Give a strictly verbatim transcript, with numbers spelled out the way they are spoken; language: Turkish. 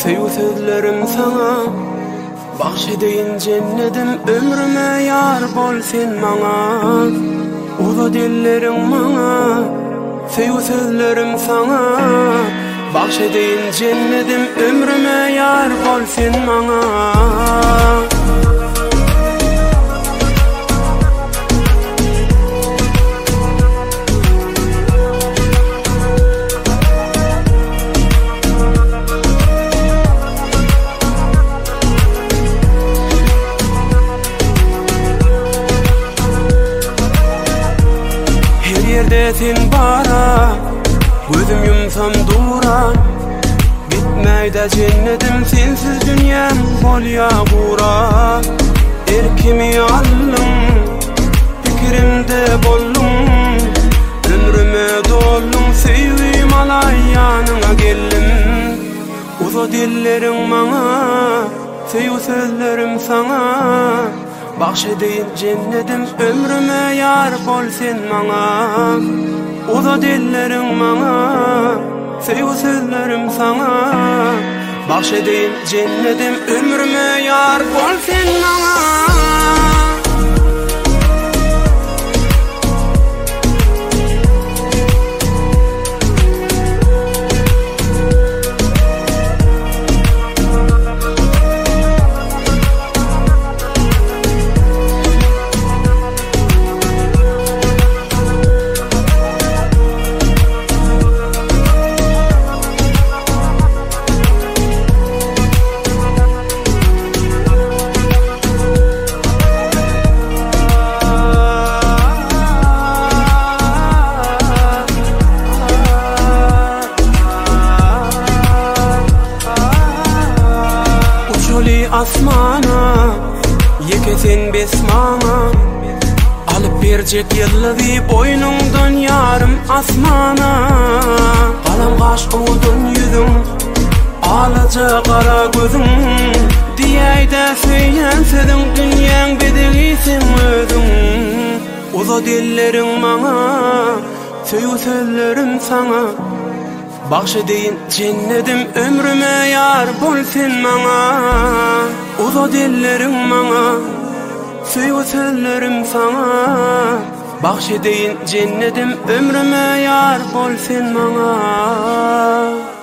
Söýü sözlerim sana bahşedeyin cennetim ömrüme yar bol sen maňa. Uza dillerim maňa söýü sözlerim sana bahşedeyin cennetim ömrüme yar bol sen maňa. Yerde sen bara, gözüm yumsam dura. Bitmeyde cennetim sensiz dünyam bolya gura. Erkimi allım, fikrimde bollum. Ömrüme dollum, sevdim alay yanına geldim. Uza dillerim maňa, söýü sözlerim sana bahşedeyin cennetim ömrüme yar bol sen maňa. Uza dillerim maňa söýü sözlerim sana bahşedeyin cennetim ömrüme yar bol sen maňa. Asmana yekesen besmana alıp berjek ýylly boynundan yarım asmana. Galam gaş udun yüzüm alaca kara gözüm diýeýde söýen sözüň dünýäň bedeli sen özüň. Uza dillerim maňa söýü sözlerim sana bahşedeyin cennetim ömrüme yar bol sen maňa. Uza dillerim maňa söýü sözlerim sana bahşedeyin cennetim ömrüme yar bol sen maňa.